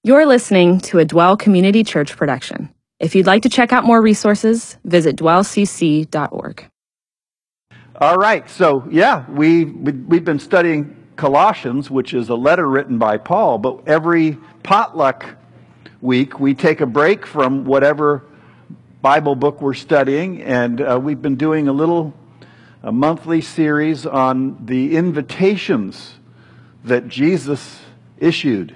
You're listening to a Dwell Community Church production. If you'd like to check out more resources, visit dwellcc.org. All right, so we've been studying Colossians, which is a letter written by Paul, but every potluck week we take a break from whatever Bible book we're studying, and we've been doing a monthly series on the invitations that Jesus issued.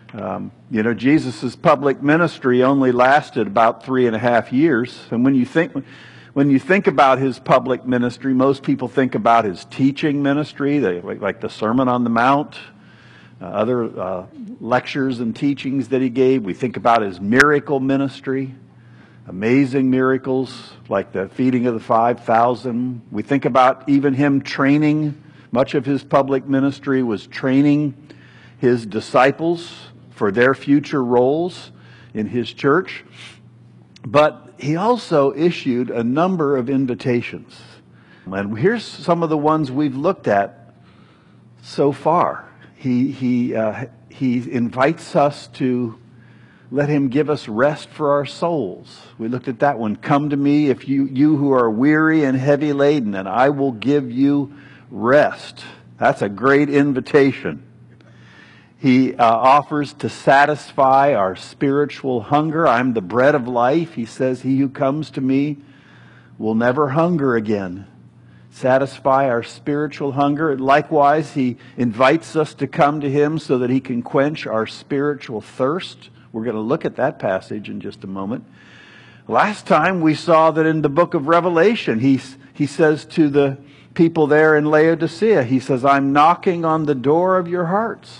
Jesus' public ministry only lasted about 3.5 years. And when you think about his public ministry, most people think about his teaching ministry, like the Sermon on the Mount, other lectures and teachings that he gave. We think about his miracle ministry, amazing miracles like the feeding of the 5,000. We think about even him training. Much of his public ministry was training his disciples for their future roles in his church. But he also issued a number of invitations. And here's some of the ones we've looked at so far. He invites us to let him give us rest for our souls. We looked at that one. Come to me, if you who are weary and heavy laden, and I will give you rest. That's a great invitation. He offers to satisfy our spiritual hunger. I'm the bread of life. He says, he who comes to me will never hunger again. Satisfy our spiritual hunger. Likewise, he invites us to come to him so that he can quench our spiritual thirst. We're going to look at that passage in just a moment. Last time we saw that in the book of Revelation, he says to the people there in Laodicea, he says, I'm knocking on the door of your hearts.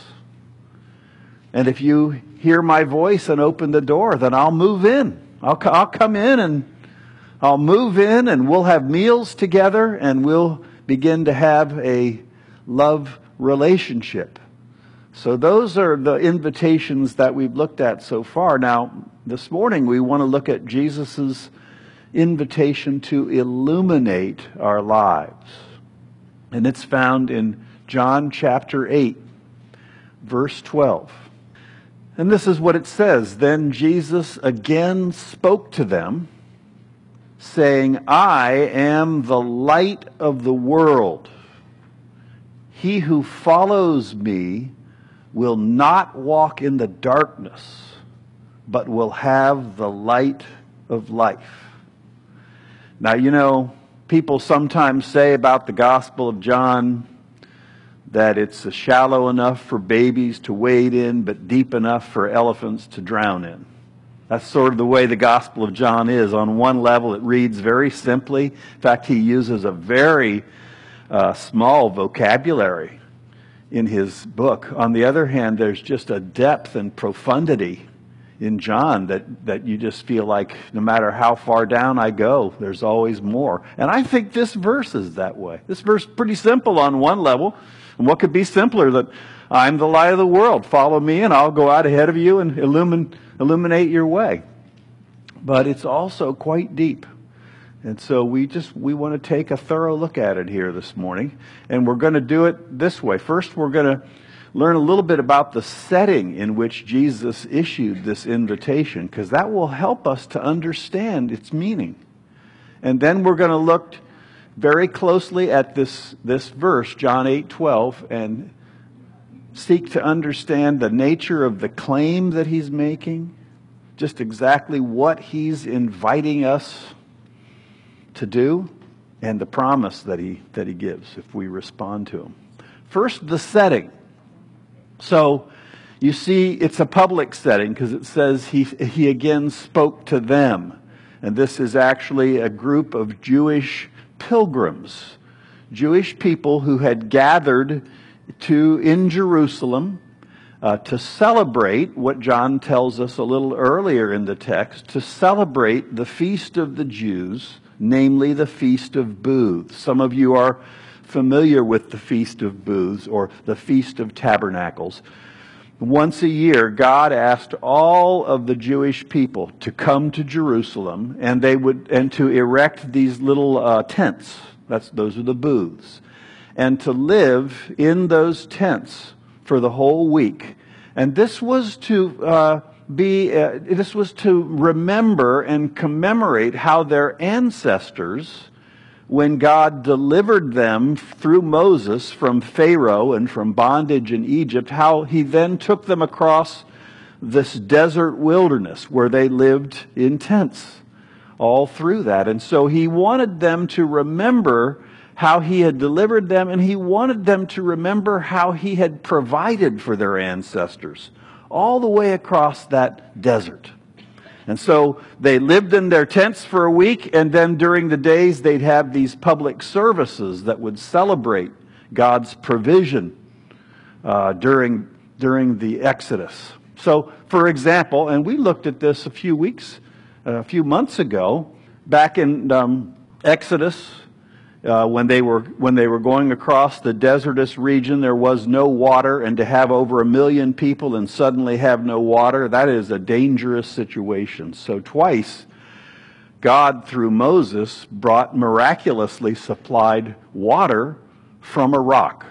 And if you hear my voice and open the door, then I'll move in. I'll come in and I'll move in, and we'll have meals together, and we'll begin to have a love relationship. So those are the invitations that we've looked at so far. Now, this morning we want to look at Jesus' invitation to illuminate our lives. And it's found in John chapter 8, verse 12. And this is what it says. Then Jesus again spoke to them, saying, I am the light of the world. He who follows me will not walk in the darkness, but will have the light of life. Now, people sometimes say about the Gospel of John that it's shallow enough for babies to wade in, but deep enough for elephants to drown in. That's sort of the way the Gospel of John is. On one level, it reads very simply. In fact, he uses a very small vocabulary in his book. On the other hand, there's just a depth and profundity in John that you just feel like no matter how far down I go, there's always more. And I think this verse is that way. This verse is pretty simple on one level. And what could be simpler than I'm the light of the world. Follow me and I'll go out ahead of you and illuminate your way. But it's also quite deep. And so we want to take a thorough look at it here this morning. And we're going to do it this way. First, we're going to learn a little bit about the setting in which Jesus issued this invitation, because that will help us to understand its meaning. And then we're going to look very closely at this verse, John 8:12, and seek to understand the nature of the claim that he's making, just exactly what he's inviting us to do, and the promise that he gives if we respond to him. First, the setting. So, you see, it's a public setting because it says he again spoke to them. And this is actually a group of Jewish pilgrims, Jewish people who had gathered in Jerusalem to celebrate what John tells us a little earlier in the text, to celebrate the feast of the Jews, namely the Feast of Booths. Some of you are familiar with the Feast of Booths or the Feast of Tabernacles. Once a year, God asked all of the Jewish people to come to Jerusalem, and to erect these little tents. Those are the booths, and to live in those tents for the whole week, And this was to this was to remember and commemorate how their ancestors, when God delivered them through Moses from Pharaoh and from bondage in Egypt, how he then took them across this desert wilderness where they lived in tents all through that. And so he wanted them to remember how he had delivered them, and he wanted them to remember how he had provided for their ancestors all the way across that desert. And so they lived in their tents for a week, and then during the days they'd have these public services that would celebrate God's provision during the Exodus. So, for example, and we looked at this a few months ago, back in Exodus, when they were going across the desertous region, there was no water, and to have over 1 million people and suddenly have no water, that is a dangerous situation. So twice, God, through Moses, miraculously supplied water from a rock.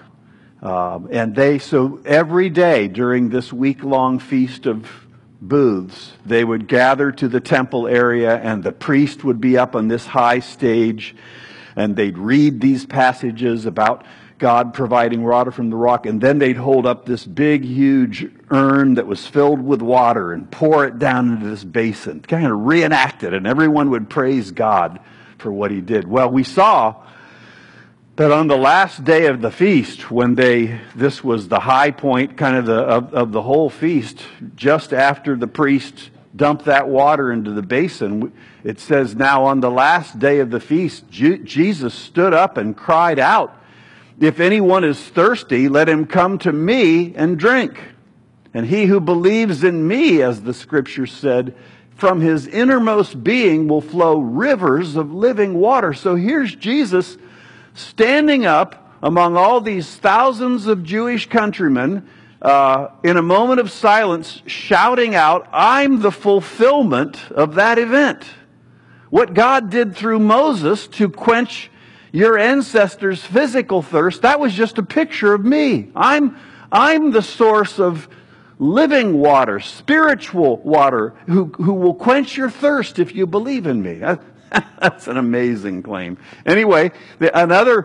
So every day during this week-long feast of booths, they would gather to the temple area, and the priest would be up on this high stage, and they'd read these passages about God providing water from the rock, and then they'd hold up this big, huge urn that was filled with water and pour it down into this basin, kind of reenact it, and everyone would praise God for what he did. Well, we saw that on the last day of the feast, when this was the high point kind of the whole feast, just after the priest dumped that water into the basin, it says, now on the last day of the feast, Jesus stood up and cried out, "If anyone is thirsty, let him come to me and drink. And he who believes in me, as the scripture said, from his innermost being will flow rivers of living water." So here's Jesus standing up among all these thousands of Jewish countrymen, in a moment of silence, shouting out, "I'm the fulfillment of that event." What God did through Moses to quench your ancestors' physical thirst, that was just a picture of me. I'm the source of living water, spiritual water, who will quench your thirst if you believe in me. That's an amazing claim. Anyway, another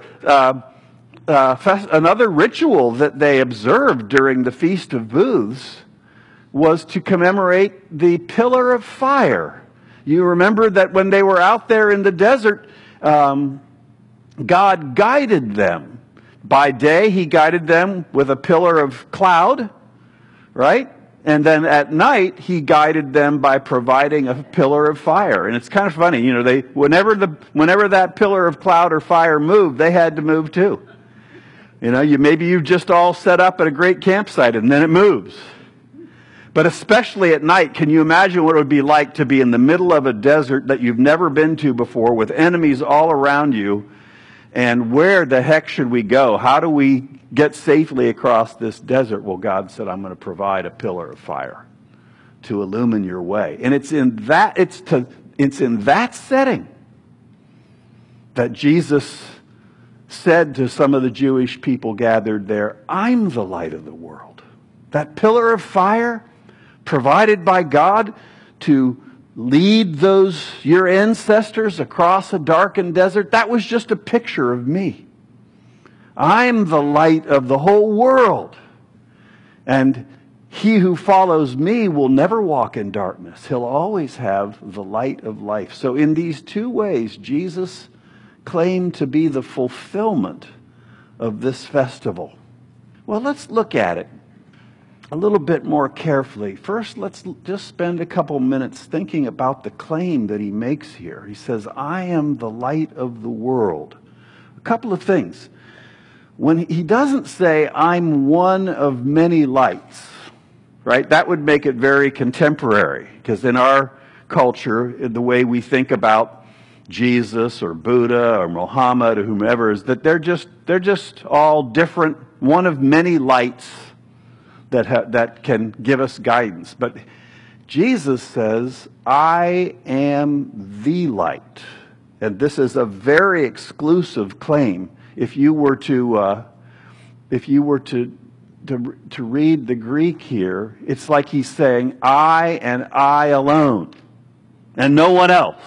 ritual that they observed during the Feast of Booths was to commemorate the pillar of fire. You remember that when they were out there in the desert, God guided them. By day, he guided them with a pillar of cloud, right? And then at night, he guided them by providing a pillar of fire. And it's kind of funny, whenever that pillar of cloud or fire moved, they had to move too. Maybe you've just all set up at a great campsite and then it moves. But especially at night, can you imagine what it would be like to be in the middle of a desert that you've never been to before with enemies all around you? And where the heck should we go? How do we get safely across this desert? Well, God said, "I'm going to provide a pillar of fire to illumine your way." And it's in that setting that Jesus said to some of the Jewish people gathered there, "I'm the light of the world." That pillar of fire provided by God to lead your ancestors across a darkened desert, that was just a picture of me. I'm the light of the whole world. And he who follows me will never walk in darkness. He'll always have the light of life. So in these two ways, Jesus claimed to be the fulfillment of this festival. Well, let's look at it a little bit more carefully. First, let's just spend a couple minutes thinking about the claim that he makes here. He says, "I am the light of the world." A couple of things. When he doesn't say, "I'm one of many lights," right? That would make it very contemporary, because in our culture, the way we think about Jesus or Buddha or Muhammad or whomever is that they're just all different, one of many lights that can give us guidance. But Jesus says, "I am the light." And this is a very exclusive claim. If you were to to read the Greek here, it's like he's saying, I and I alone, and no one else,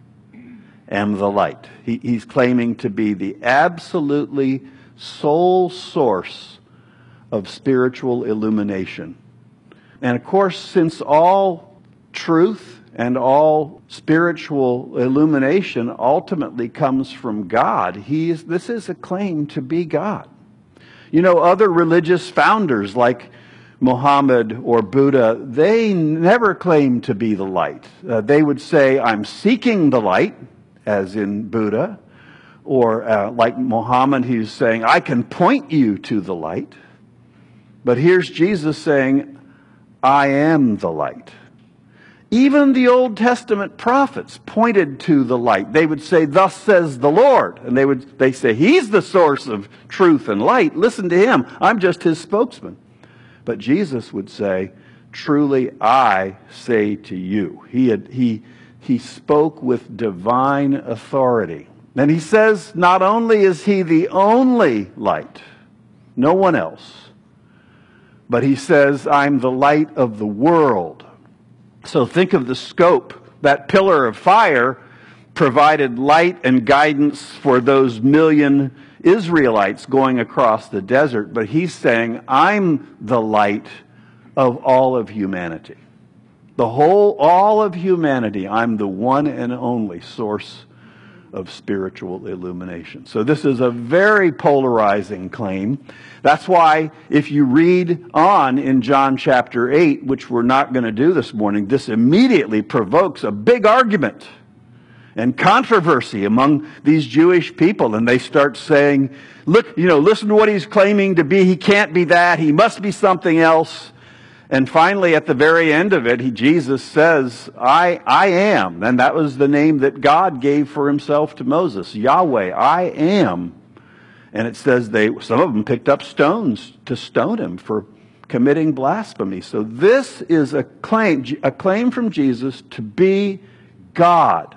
am the light. He's claiming to be the absolutely sole source of spiritual illumination. And of course, since all truth and all spiritual illumination ultimately comes from God, this is a claim to be God. You know, other religious founders like Muhammad or Buddha, they never claimed to be the light. They would say, I'm seeking the light, as in Buddha. Or like Muhammad, he's saying, I can point you to the light. But here's Jesus saying, I am the light. Even the Old Testament prophets pointed to the light. They would say, thus says the Lord. And they say, he's the source of truth and light. Listen to him. I'm just his spokesman. But Jesus would say, truly I say to you. He spoke with divine authority. And he says, not only is he the only light, no one else, but he says, I'm the light of the world. So think of the scope. That pillar of fire provided light and guidance for those million Israelites going across the desert. But he's saying, I'm the light of all of humanity. All of humanity, I'm the one and only source of spiritual illumination. So this is a very polarizing claim. That's why if you read on in John chapter 8, which we're not going to do this morning, this immediately provokes a big argument and controversy among these Jewish people. And they start saying, look, listen to what he's claiming to be. He can't be that. He must be something else. And finally, at the very end of it, Jesus says, I am. And that was the name that God gave for himself to Moses. Yahweh, I am. And it says some of them picked up stones to stone him for committing blasphemy. So this is a claim from Jesus to be God.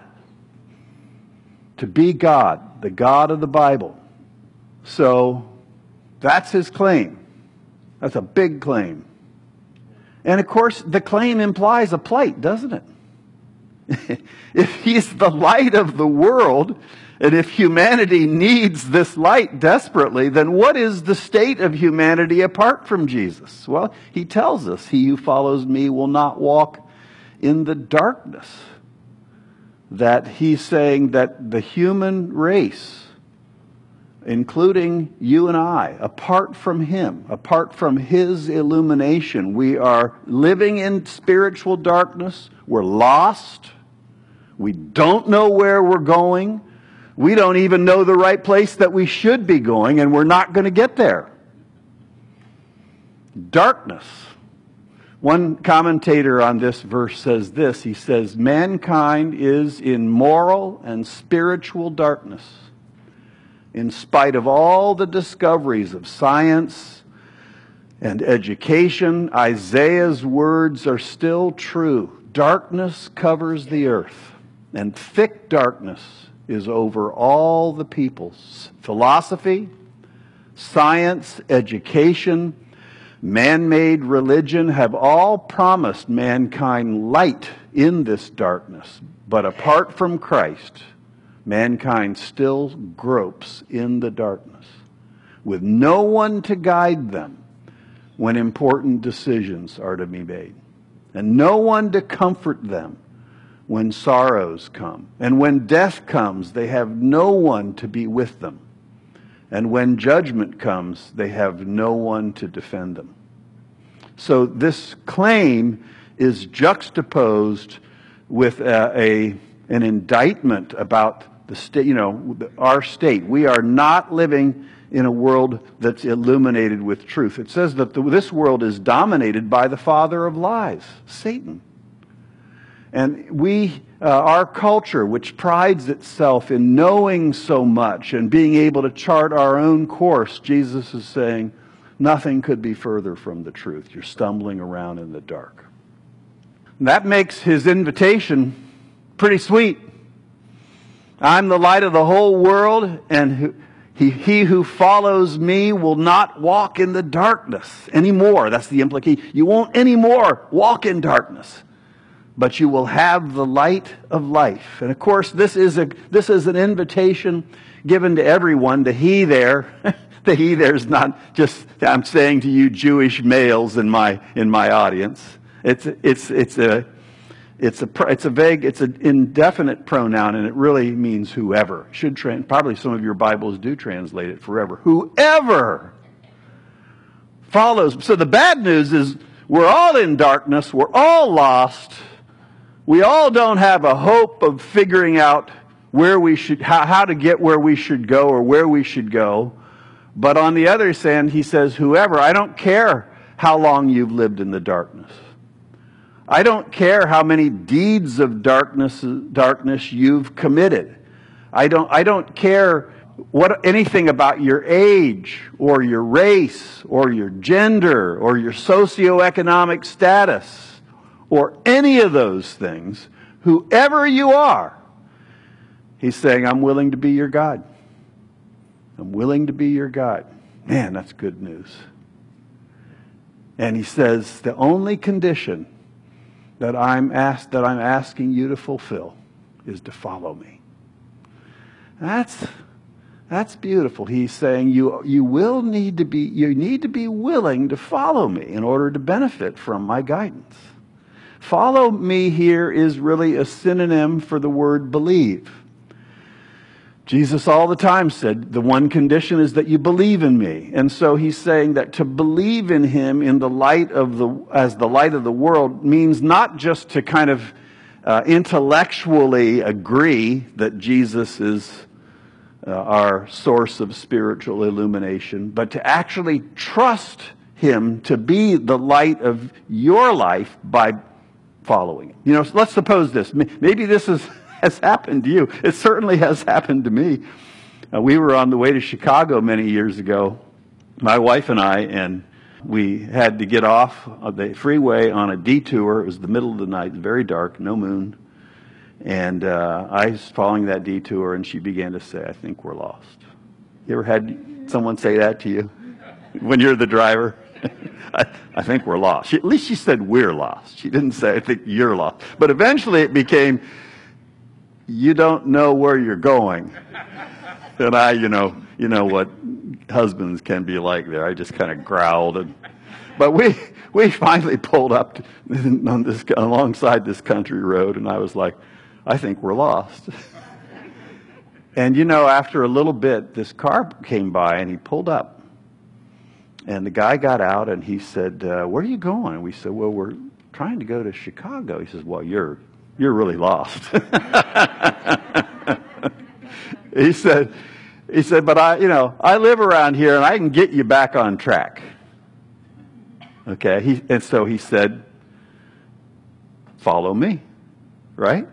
To be God, the God of the Bible. So that's his claim. That's a big claim. And of course, the claim implies a plight, doesn't it? If he's the light of the world, and if humanity needs this light desperately, then what is the state of humanity apart from Jesus? Well, he tells us, he who follows me will not walk in the darkness. That he's saying that the human race, including you and I, apart from him, apart from his illumination, we are living in spiritual darkness. We're lost. We don't know where we're going. We don't even know the right place that we should be going, and we're not going to get there. Darkness. One commentator on this verse says this. He says, mankind is in moral and spiritual darkness. In spite of all the discoveries of science and education, Isaiah's words are still true. Darkness covers the earth, and thick darkness is over all the peoples. Philosophy, science, education, man-made religion have all promised mankind light in this darkness. But apart from Christ, mankind still gropes in the darkness with no one to guide them when important decisions are to be made, and no one to comfort them when sorrows come. And when death comes, they have no one to be with them. And when judgment comes, they have no one to defend them. So this claim is juxtaposed with an indictment about the state, our state. We are not living in a world that's illuminated with truth. It says that this world is dominated by the father of lies, Satan. And our culture, which prides itself in knowing so much and being able to chart our own course, Jesus is saying, nothing could be further from the truth. You're stumbling around in the dark. And that makes his invitation pretty sweet. I'm the light of the whole world, and He who follows me will not walk in the darkness anymore. That's the implication. You won't anymore walk in darkness, but you will have the light of life. And of course, this is an invitation given to everyone. The he there, the he there is not just, I'm saying to you Jewish males in my audience. It's an indefinite pronoun, and it really means whoever. Probably some of your Bibles do translate it forever. Whoever follows. So the bad news is we're all in darkness. We're all lost. We all don't have a hope of figuring out where we should, how to get where we should go or where we should go. But on the other hand, he says, whoever, I don't care how long you've lived in the darkness. I don't care how many deeds of darkness you've committed. I don't care anything about your age or your race or your gender or your socioeconomic status or any of those things. Whoever you are, he's saying, I'm willing to be your God. I'm willing to be your God. Man, that's good news. And he says, the only condition that I'm asking you to fulfill is to follow me. That's beautiful. He's saying you need to be willing to follow me in order to benefit from my guidance. Follow me here is really a synonym for the word believe. Jesus all the time said, the one condition is that you believe in me. And so he's saying that to believe in him in the light of as the light of the world means not just to kind of intellectually agree that Jesus is our source of spiritual illumination, but to actually trust him to be the light of your life by following him. You know, let's suppose this. Maybe this has happened to you. It certainly has happened to me. We were on the way to Chicago many years ago, my wife and I, and we had to get off of the freeway on a detour. It was the middle of the night, very dark, no moon. And I was following that detour, and she began to say, I think we're lost. You ever had someone say that to you when you're the driver? I think we're lost. At least she said we're lost. She didn't say, I think you're lost. But eventually it became, you don't know where you're going. And I, you know what husbands can be like there. I just kind of growled. But we finally pulled up alongside this country road, and I was like, I think we're lost. And after a little bit, this car came by, and he pulled up. And the guy got out, and he said, where are you going? And we said, well, we're trying to go to Chicago. He says, well, you're really lost. He said, but I live around here and I can get you back on track. Okay. And so he said, follow me. Right?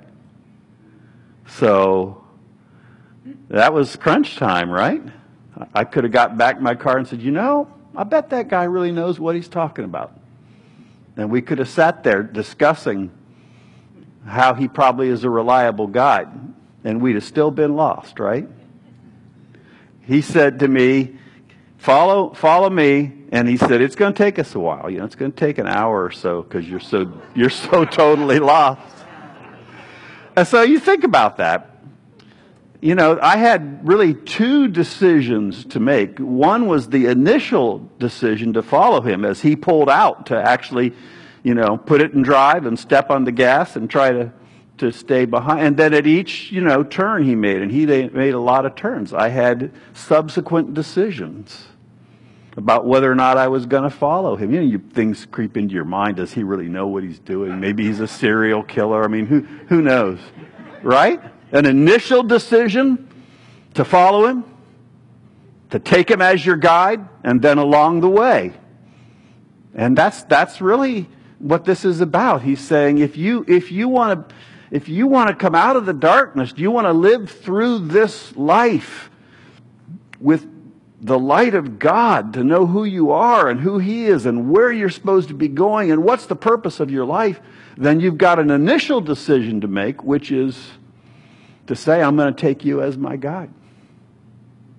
So that was crunch time, right? I could have got back in my car and said, I bet that guy really knows what he's talking about. And we could have sat there discussing how he probably is a reliable guide, and we'd have still been lost, right? He said to me, follow me, and he said, it's going to take us a while. It's going to take an hour or so because you're so totally lost. And so you think about that. I had really two decisions to make. One was the initial decision to follow him as he pulled out to actually, put it in drive and step on the gas and try to stay behind. And then at each, turn he made, and he made a lot of turns, I had subsequent decisions about whether or not I was going to follow him. Things creep into your mind. Does he really know what he's doing? Maybe he's a serial killer. I mean, who knows, right? An initial decision to follow him, to take him as your guide, and then along the way. And that's really what this is about. He's saying, if you want to come out of the darkness, do you want to live through this life with the light of God, to know who you are and who he is and where you're supposed to be going and what's the purpose of your life, then you've got an initial decision to make, which is to say, I'm going to take you as my guide.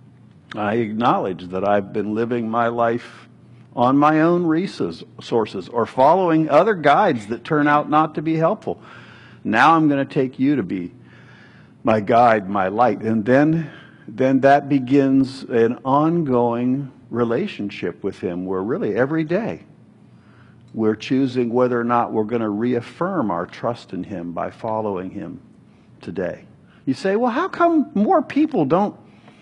I acknowledge that I've been living my life on my own resources or following other guides that turn out not to be helpful. Now I'm going to take you to be my guide, my light. And then that begins an ongoing relationship with him where really every day we're choosing whether or not we're going to reaffirm our trust in him by following him today. You say, well, how come more people don't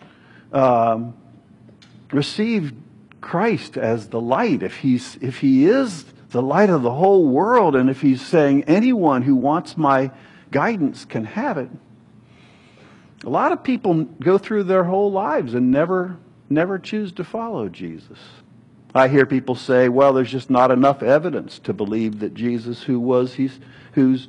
receive Christ as the light if he is the light of the whole world, and if he's saying anyone who wants my guidance can have it? A lot of people go through their whole lives and never choose to follow Jesus. I hear people say, well, there's just not enough evidence to believe that Jesus he was who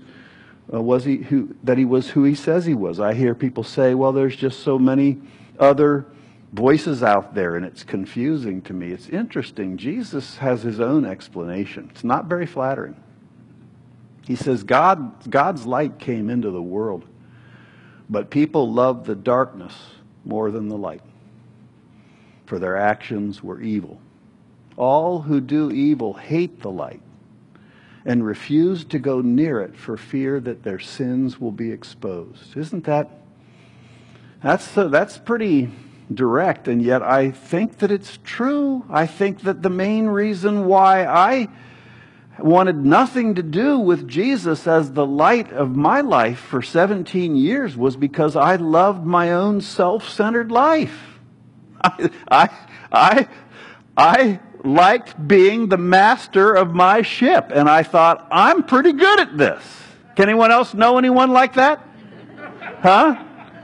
he says he was. I hear people say, well, there's just so many other voices out there and it's confusing to me. It's interesting. Jesus has his own explanation. It's not very flattering. He says God's light came into the world, but people loved the darkness more than the light, for their actions were evil. All who do evil hate the light and refuse to go near it for fear that their sins will be exposed. Isn't that's pretty direct, and yet I think that it's true. I think that the main reason why I wanted nothing to do with Jesus as the light of my life for 17 years was because I loved my own self-centered life. I liked being the master of my ship, and I thought, I'm pretty good at this. Can anyone else know anyone like that? Huh?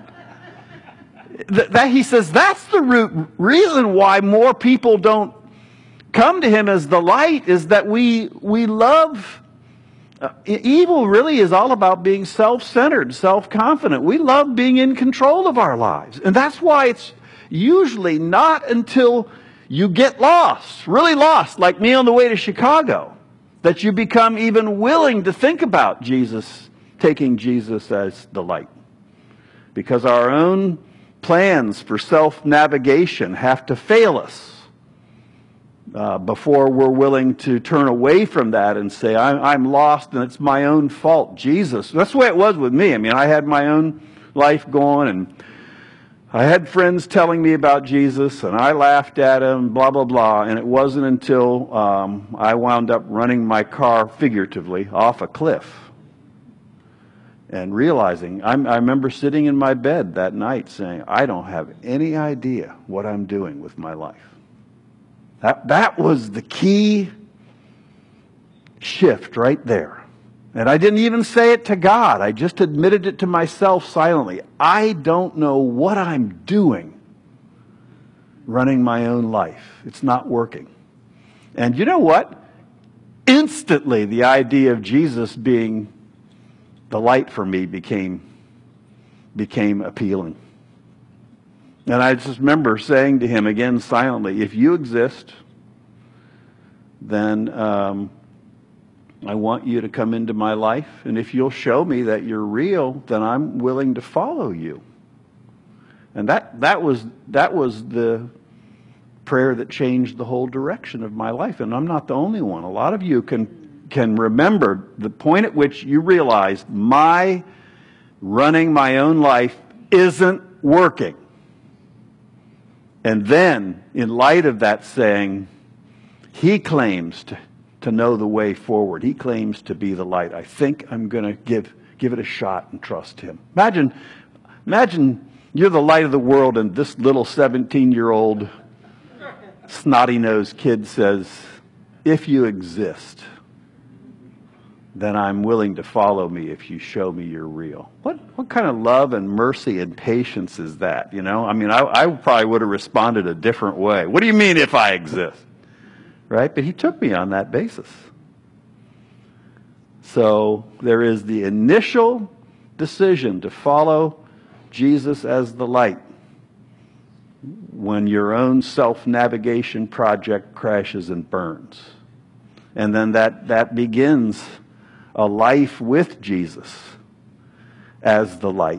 He says that's the root reason why more people don't come to him as the light, is that we love evil. Really is all about being self-centered, self-confident. We love being in control of our lives, and that's why it's usually not until you get lost, really lost, like me on the way to Chicago, that you become even willing to think about Jesus, taking Jesus as the light. Because our own plans for self-navigation have to fail us before we're willing to turn away from that and say, I'm lost and it's my own fault. Jesus. That's the way it was with me. I mean, I had my own life going, and I had friends telling me about Jesus, and I laughed at him, blah, blah, blah. And it wasn't until I wound up running my car, figuratively, off a cliff and realizing, I remember sitting in my bed that night saying, I don't have any idea what I'm doing with my life. That was the key shift right there. And I didn't even say it to God. I just admitted it to myself silently. I don't know what I'm doing running my own life. It's not working. And you know what? Instantly, the idea of Jesus being the light for me became appealing. And I just remember saying to him again silently, if you exist, then I want you to come into my life, and if you'll show me that you're real, then I'm willing to follow you. And that was the prayer that changed the whole direction of my life. And I'm not the only one. A lot of you can remember the point at which you realized my running my own life isn't working. And then, in light of that, saying, he claims to know the way forward. He claims to be the light. I think I'm going to give it a shot and trust him. Imagine you're the light of the world, and this little 17-year-old snotty-nosed kid says, if you exist, then I'm willing to follow me if you show me you're real. What kind of love and mercy and patience is that? You know, I mean, I probably would have responded a different way. What do you mean if I exist? Right? But he took me on that basis. So there is the initial decision to follow Jesus as the light when your own self-navigation project crashes and burns. And then that begins a life with Jesus as the light.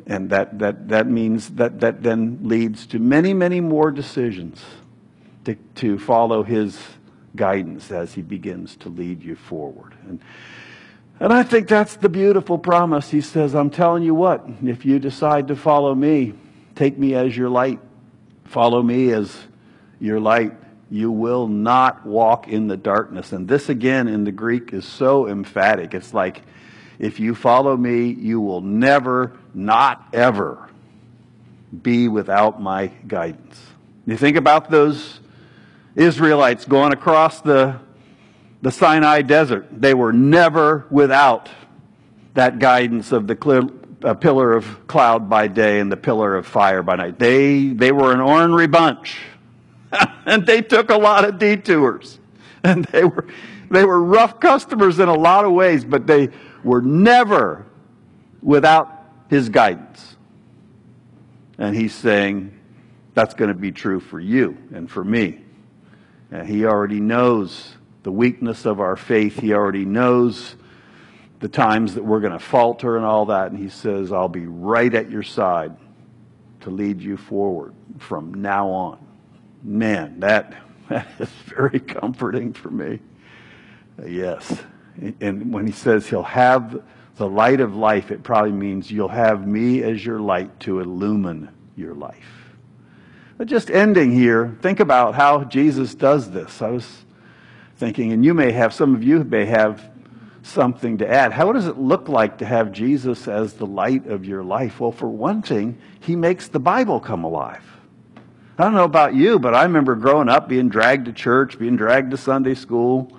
And that means that then leads to many, many more decisions to follow his guidance as he begins to lead you forward. And I think that's the beautiful promise. He says, I'm telling you what, if you decide to follow me, take me as your light, follow me as your light, you will not walk in the darkness. And this again in the Greek is so emphatic. It's like, if you follow me, you will never, not ever, be without my guidance. You think about those Israelites going across the Sinai desert. They were never without that guidance of the pillar of cloud by day and the pillar of fire by night. They were an ornery bunch. And they took a lot of detours. And they were rough customers in a lot of ways, but they were never without his guidance. And he's saying that's going to be true for you and for me. And he already knows the weakness of our faith. He already knows the times that we're going to falter and all that. And he says, I'll be right at your side to lead you forward from now on. Man, that is very comforting for me. Yes. And when he says he'll have the light of life, it probably means you'll have me as your light to illumine your life. But just ending here, think about how Jesus does this. I was thinking, and some of you may have something to add. How does it look like to have Jesus as the light of your life? Well, for one thing, he makes the Bible come alive. I don't know about you, but I remember growing up being dragged to church, being dragged to Sunday school.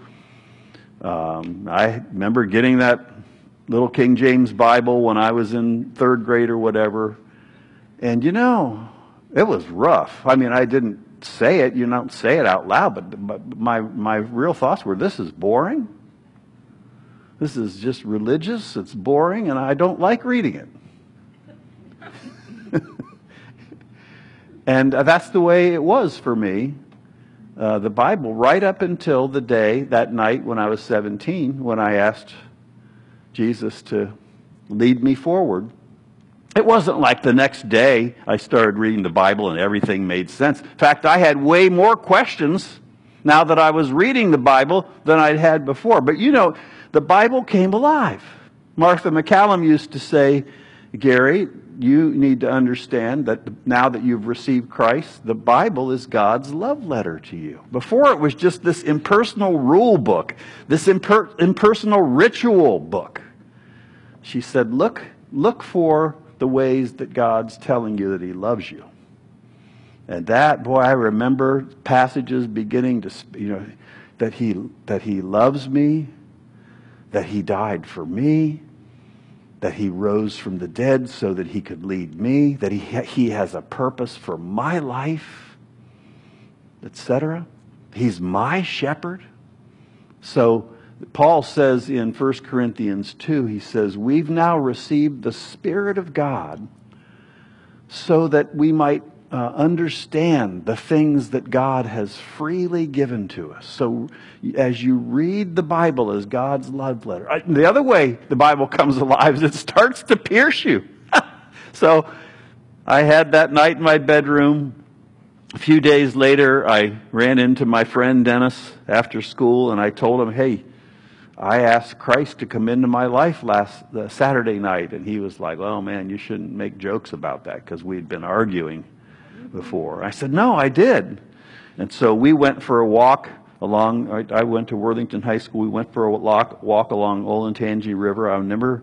I remember getting that little King James Bible when I was in third grade or whatever. And it was rough. I mean, I didn't say it. You don't say it out loud, but my real thoughts were, this is boring. This is just religious. It's boring, and I don't like reading it. And that's the way it was for me. The Bible, right up until the day, that night when I was 17, when I asked Jesus to lead me forward. It wasn't like the next day I started reading the Bible and everything made sense. In fact, I had way more questions now that I was reading the Bible than I'd had before. But the Bible came alive. Martha McCallum used to say, Gary, you need to understand that now that you've received Christ, the Bible is God's love letter to you. Before it was just this impersonal rule book, this impersonal ritual book. She said, look for the ways that God's telling you that he loves you. And that, boy, I remember passages beginning to, that he loves me, that he died for me, that he rose from the dead so that he could lead me, that he has a purpose for my life, etc. He's my shepherd. So Paul says in 1 Corinthians 2, he says, we've now received the Spirit of God so that we might understand the things that God has freely given to us. So as you read the Bible as God's love letter, the other way the Bible comes alive is it starts to pierce you. So I had that night in my bedroom. A few days later, I ran into my friend Dennis after school, and I told him, hey, I asked Christ to come into my life last Saturday night. And he was like, oh man, you shouldn't make jokes about that, because we'd been arguing before. I said, no, I did. And so we went for a walk along, I went to Worthington High School. We went for a walk along Olentangy River. I remember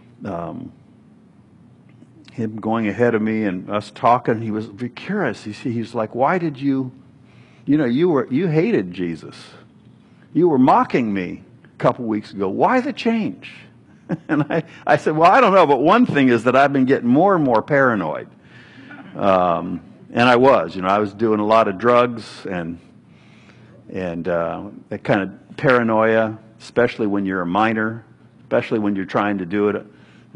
him going ahead of me and us talking. He was very curious. He's like, why did you hated Jesus. You were mocking me a couple weeks ago. Why the change? And I said, well, I don't know, but one thing is that I've been getting more and more paranoid. And I was doing a lot of drugs and that kind of paranoia, especially when you're a minor, especially when you're trying to do it,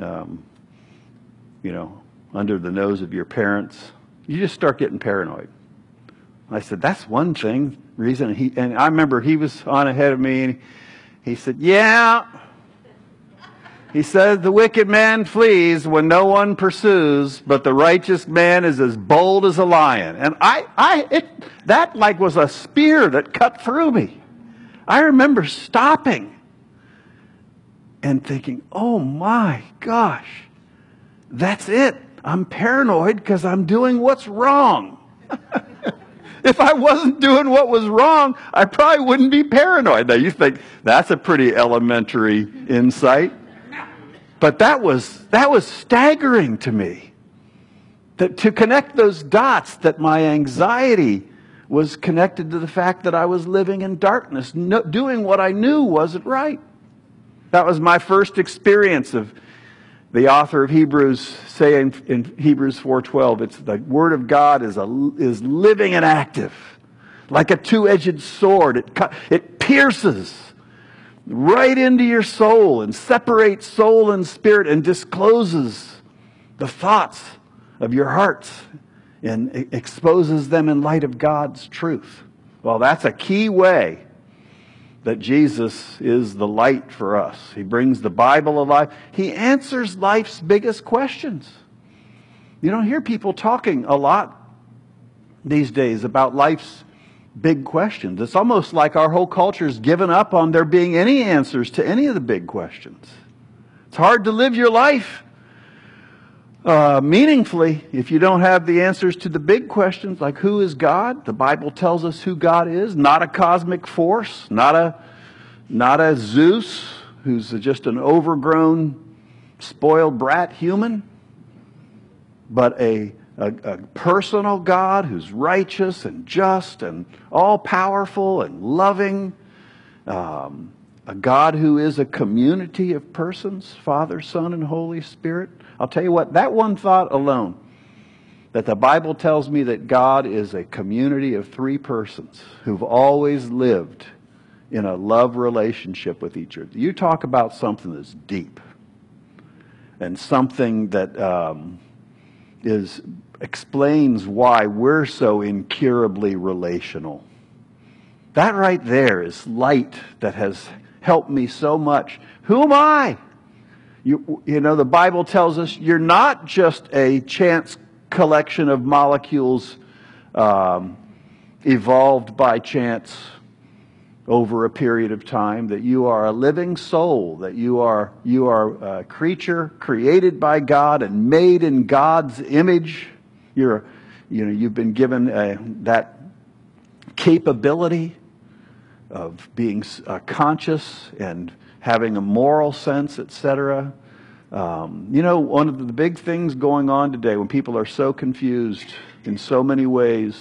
under the nose of your parents. You just start getting paranoid. I said, that's one reason. And I remember he was on ahead of me and he said, yeah, He says, the wicked man flees when no one pursues, but the righteous man is as bold as a lion. And that like was a spear that cut through me. I remember stopping and thinking, oh my gosh, that's it. I'm paranoid because I'm doing what's wrong. If I wasn't doing what was wrong, I probably wouldn't be paranoid. Now you think that's a pretty elementary insight. But that was staggering to me. That to connect those dots, that my anxiety was connected to the fact that I was living in darkness, doing what I knew wasn't right. That was my first experience of the author of Hebrews saying in Hebrews 4:12, it's the Word of God is living and active, like a two-edged sword. It pierces right into your soul and separates soul and spirit and discloses the thoughts of your hearts and exposes them in light of God's truth. Well, that's a key way that Jesus is the light for us. He brings the Bible alive. He answers life's biggest questions. You don't hear people talking a lot these days about life's big questions. It's almost like our whole culture's given up on there being any answers to any of the big questions. It's hard to live your life meaningfully if you don't have the answers to the big questions, like who is God? The Bible tells us who God is. Not a cosmic force, not a Zeus who's just an overgrown, spoiled brat human, but a personal God who's righteous and just and all-powerful and loving. A God who is a community of persons, Father, Son, and Holy Spirit. I'll tell you what, that one thought alone, that the Bible tells me that God is a community of three persons who've always lived in a love relationship with each other. You talk about something that's deep and something that explains why we're so incurably relational. That right there is light that has helped me so much. Who am I? You know, the Bible tells us you're not just a chance collection of molecules evolved by chance over a period of time, that you are a living soul, that you are a creature created by God and made in God's image. You've been given that capability of being conscious and having a moral sense, etc. One of the big things going on today when people are so confused in so many ways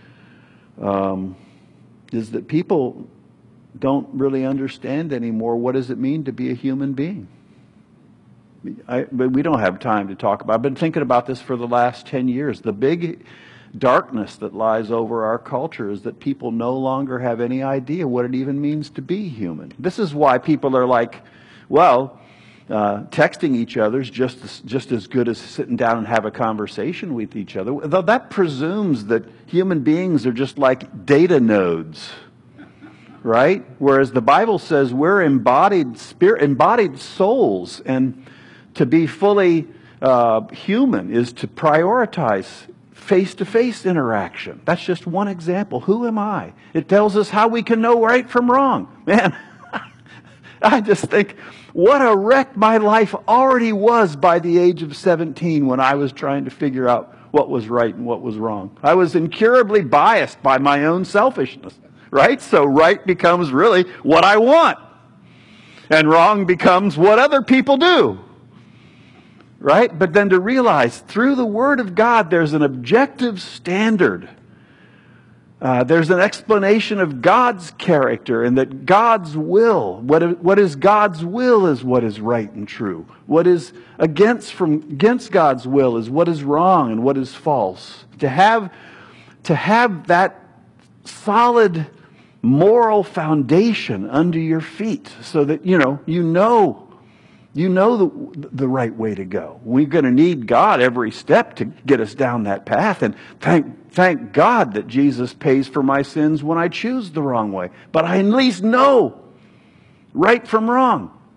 is that people don't really understand anymore what does it mean to be a human being. But we don't have time to talk about it. I've been thinking about this for the last 10 years. The big darkness that lies over our culture is that people no longer have any idea what it even means to be human. This is why people are like, texting each other is just as good as sitting down and have a conversation with each other. Though that presumes that human beings are just like data nodes, right? Whereas the Bible says we're embodied souls, and to be fully human is to prioritize face-to-face interaction. That's just one example. Who am I? It tells us how we can know right from wrong. Man, I just think, what a wreck my life already was by the age of 17 when I was trying to figure out what was right and what was wrong. I was incurably biased by my own selfishness, right? So right becomes really what I want, and wrong becomes what other people do. Right? But then to realize through the Word of God there's an objective standard. There's an explanation of God's character, and that God's will, what is God's will is what is right and true. What is against God's will is what is wrong and what is false. To have that solid moral foundation under your feet so that you know the right way to go. We're going to need God every step to get us down that path. And thank God that Jesus pays for my sins when I choose the wrong way. But I at least know right from wrong.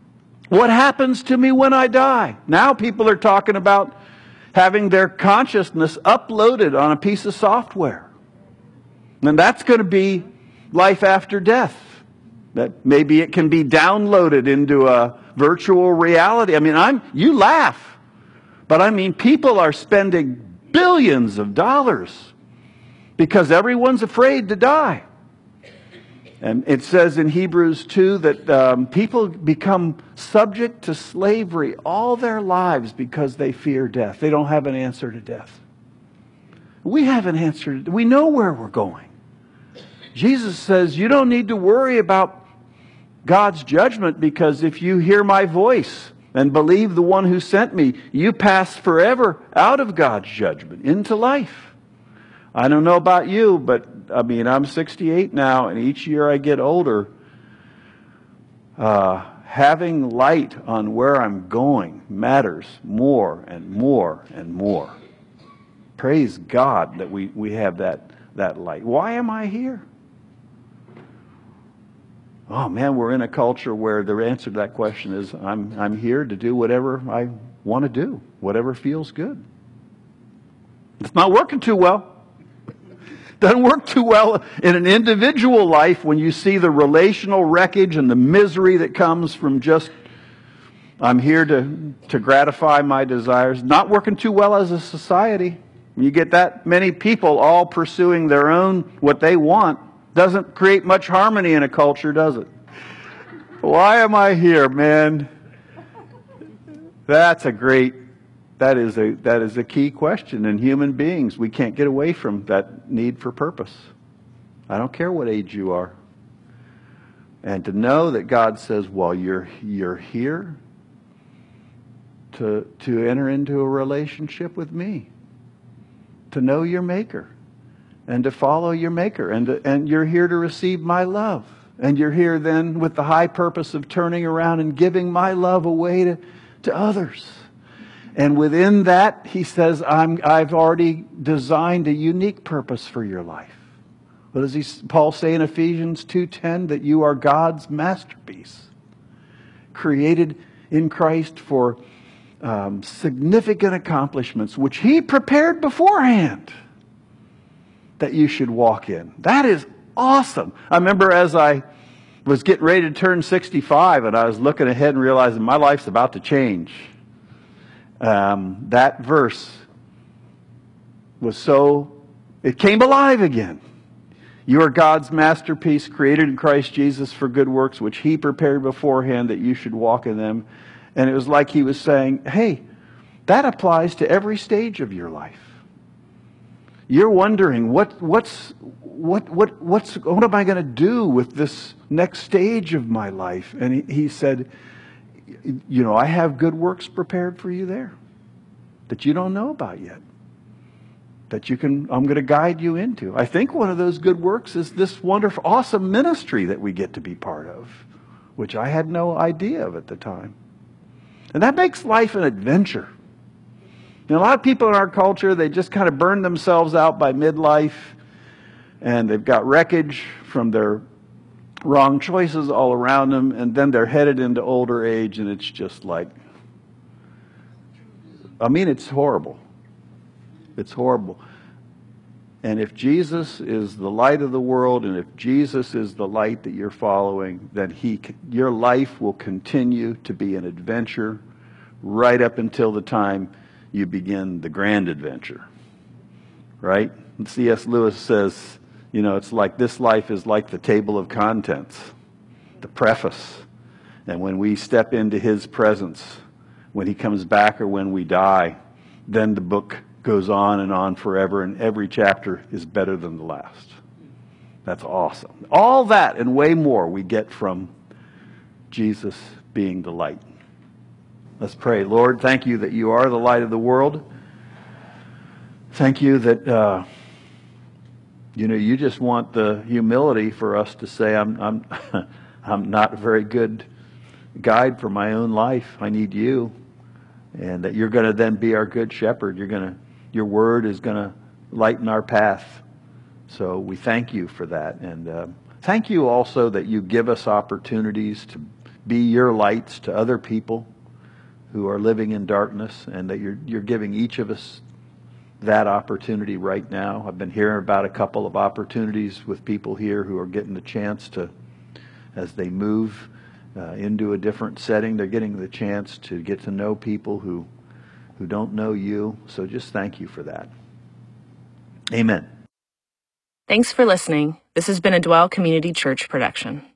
What happens to me when I die? Now people are talking about having their consciousness uploaded on a piece of software. And that's going to be life after death. That maybe it can be downloaded into a virtual reality. I mean, you laugh, but I mean, people are spending billions of dollars because everyone's afraid to die. And it says in Hebrews 2 that people become subject to slavery all their lives because they fear death. They don't have an answer to death. We have an answer. We know where we're going. Jesus says you don't need to worry about God's judgment, because if you hear my voice and believe the one who sent me, you pass forever out of God's judgment into life. I don't know about you, but I mean, I'm 68 now, and each year I get older. Having light on where I'm going matters more and more and more. Praise God that we have that light. Why am I here? Oh man, we're in a culture where the answer to that question is, I'm here to do whatever I want to do, whatever feels good. It's not working too well. Doesn't work too well in an individual life when you see the relational wreckage and the misery that comes from just, I'm here to gratify my desires. Not working too well as a society. When you get that many people all pursuing their own, what they want, doesn't create much harmony in a culture, does it? Why am I here, man? That is a key question in human beings. We can't get away from that need for purpose. I don't care what age you are. And to know that God says, well, you're here to enter into a relationship with me, to know your Maker, and to follow your Maker, and you're here to receive my love. And you're here then with the high purpose of turning around and giving my love away to others. And within that, he says, I've already designed a unique purpose for your life. What does Paul say in Ephesians 2:10? That you are God's masterpiece, created in Christ for significant accomplishments, which he prepared beforehand that you should walk in. That is awesome. I remember as I was getting ready to turn 65, and I was looking ahead and realizing my life's about to change. That verse it came alive again. You are God's masterpiece, created in Christ Jesus for good works, which he prepared beforehand that you should walk in them. And it was like he was saying, hey, that applies to every stage of your life. You're wondering, what am I going to do with this next stage of my life? And he said, I have good works prepared for you there that you don't know about yet, that I'm going to guide you into. I think one of those good works is this wonderful, awesome ministry that we get to be part of, which I had no idea of at the time. And that makes life an adventure. A lot of people in our culture, they just kind of burn themselves out by midlife, and they've got wreckage from their wrong choices all around them, and then they're headed into older age, and it's just like, it's horrible. It's horrible. And if Jesus is the light of the world, and if Jesus is the light that you're following, then your life will continue to be an adventure right up until the time you begin the grand adventure. Right? And C.S. Lewis says, it's like this life is like the table of contents, the preface. And when we step into his presence, when he comes back or when we die, then the book goes on forever, and every chapter is better than the last. That's awesome. All that and way more we get from Jesus being the light. Let's pray. Lord, thank you that you are the light of the world. Thank you that you just want the humility for us to say, I'm not a very good guide for my own life. I need you. And that you're going to then be our good shepherd. Your word is going to lighten our path. So we thank you for that. And thank you also that you give us opportunities to be your lights to other people who are living in darkness, and that you're giving each of us that opportunity right now. I've been hearing about a couple of opportunities with people here who are getting the chance to, as they move into a different setting, they're getting the chance to get to know people who don't know you. So just thank you for that. Amen. Thanks for listening. This has been a Dwell Community Church production.